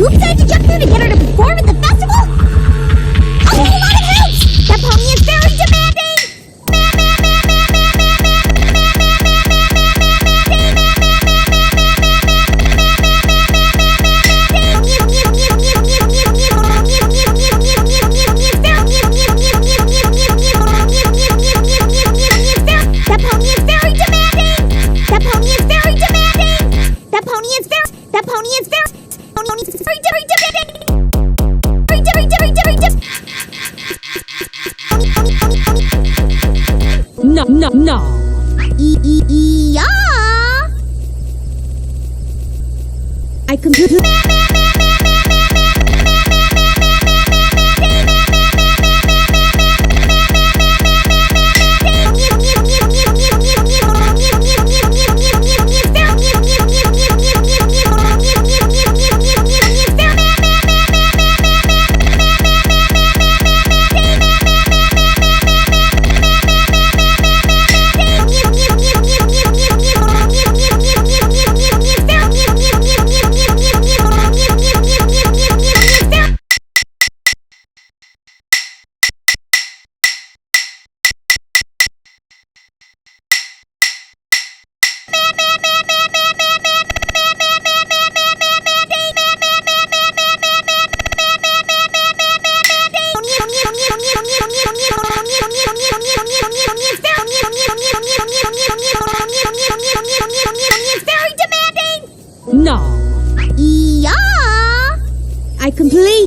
too excited to jump through to get her to perform at the festival? A whole lot of hoops! That pony is very demanding! No. Yeah. I completely. No. Yeah. I complete.